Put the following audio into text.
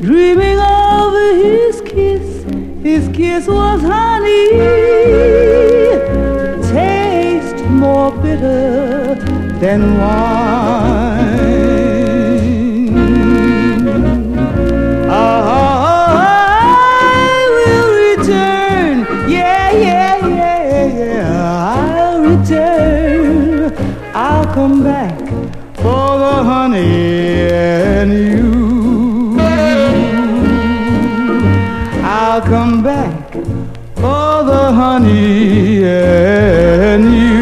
dreaming of his kiss. His kiss was honey, taste more bitter than wine. I will return, yeah, yeah, yeah, yeah. I'll return. I'll come back for the honey and you. I'll come back for the honey and you.